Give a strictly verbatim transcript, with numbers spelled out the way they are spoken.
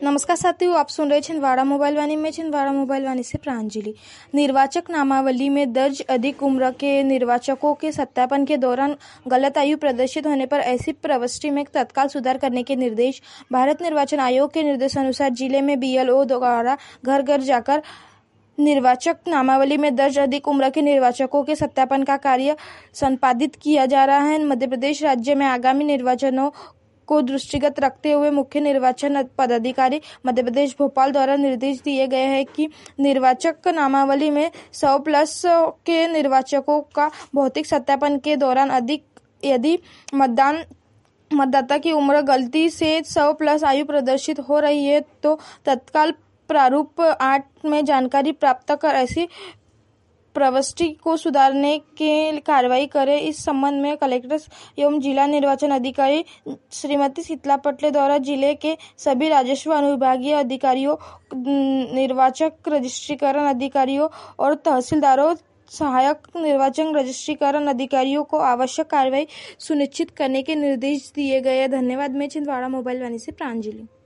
नमस्कार साथियों, आप सुन रहे छिंदवाड़ा मोबाइल वाणी में छिंदवाड़ा मोबाइल वाणी से प्रांजलि। निर्वाचक नामावली में दर्ज अधिक उम्र के निर्वाचकों के सत्यापन के दौरान गलत आयु प्रदर्शित होने पर ऐसी प्रविष्टि में तत्काल सुधार करने के निर्देश। भारत निर्वाचन आयोग के निर्देशानुसार जिले में बीएलओ द्वारा घर घर जाकर निर्वाचक नामावली में दर्ज अधिक उम्र के निर्वाचकों के सत्यापन का कार्य संपादित किया जा रहा है। मध्य प्रदेश राज्य में आगामी निर्वाचनों को दृष्टिगत रखते हुए मुख्य निर्वाचन पदाधिकारी मध्य प्रदेश भोपाल द्वारा निर्देश दिए गए हैं कि निर्वाचक नामावली में सौ प्लस के निर्वाचकों का भौतिक सत्यापन के दौरान अधिक यदि मतदान मतदाता की उम्र गलती से सौ प्लस आयु प्रदर्शित हो रही है तो तत्काल प्रारूप आठ में जानकारी प्राप्त कर ऐसी प्रविष्टि को सुधारने के कार्रवाई करें। इस संबंध में कलेक्टर एवं जिला निर्वाचन अधिकारी श्रीमती शीतला पटले द्वारा जिले के सभी राजस्व अनुविभागीय अधिकारियों, निर्वाचक रजिस्ट्रीकरण अधिकारियों और तहसीलदारों, सहायक निर्वाचन रजिस्ट्रीकरण अधिकारियों को आवश्यक कार्रवाई सुनिश्चित करने के निर्देश दिए गए। धन्यवाद। मैं छिंदवाड़ा मोबाइल वाणी से प्रांजलि।